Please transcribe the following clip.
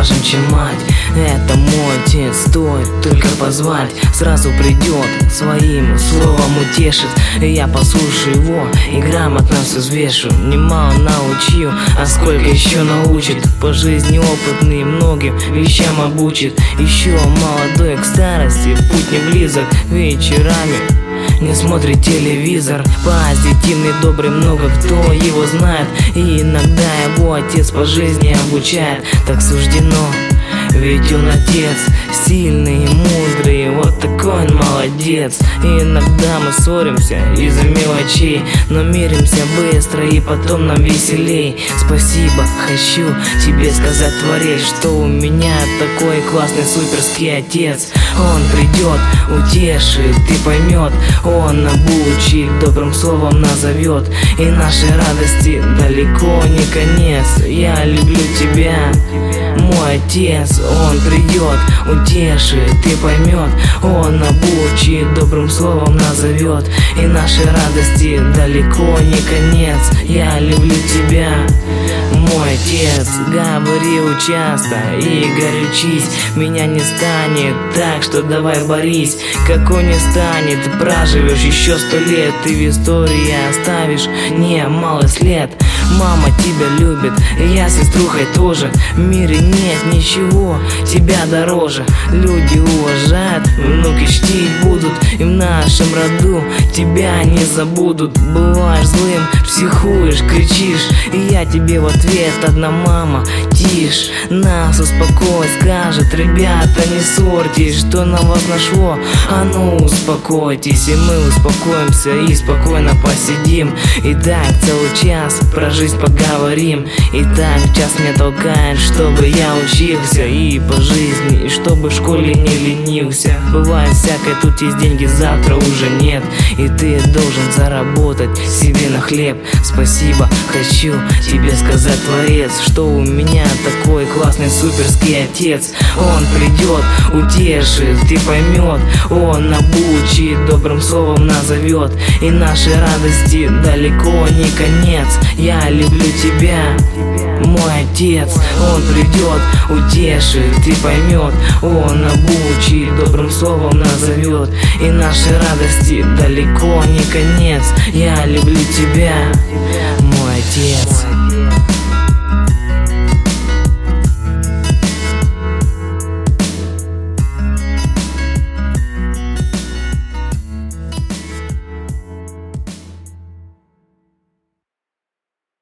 важен, чем мать. Это мой отец, стоит только позвать, сразу придет, своим словом утешит. Я послушаю его и грамотно все взвешу. Немало научил, а сколько еще научит. По жизни опытный, многим вещам обучит. Еще молодой к старости, путь не близок. Вечерами не смотрит телевизор, позитивный, добрый, много кто его знает. И иногда его отец по жизни обучает. Так суждено, ведь он отец, сильный и мудрый, вот такой он молодец. И иногда мы ссоримся из-за мелочей, но миримся быстро и потом нам веселей. Спасибо хочу тебе сказать, Творец, что у меня такой классный суперский отец. Он придет, утешит и поймет, он обучит, добрым словом назовет. И нашей радости далеко не конец. Я люблю тебя, мой отец. Он придет, утешит и поймет, он обучит, добрым словом назовет. И нашей радости далеко не конец. Я люблю тебя, мой отец. Говорил часто и горячись, меня не станет, так что давай борись. Какой не станет, проживешь еще 100 лет, ты в истории оставишь немалый след. Мама тебя любит, я с сеструхой тоже. В мире нет ничего тебя дороже. Люди уважают, внуки чтить будут, и в нашем роду тебя не забудут. Бываешь злым, психуешь, кричишь, и я тебе в ответ: одна мама, тише, нас успокой, скажет: ребята, не ссорьтесь, что на вас нашло, а ну успокойтесь. И мы успокоимся и спокойно посидим. И так целый час про жизнь поговорим. И так час меня толкает, чтобы я учился и по жизни, и чтобы в школе не ленился. Бывает всякое, тут есть деньги, завтра уже нет, и ты должен заработать себе на хлеб. Спасибо хочу тебе сказать, Творец, что у меня такой классный суперский отец. Он придет, утешит и поймет, он обучит, добрым словом назовет. И нашей радости далеко не конец. Я люблю тебя, мой отец. Он придет, утешит и поймет, он обучит, добрым словом назовет. И нашей радости далеко не конец. Я люблю тебя, мой отец.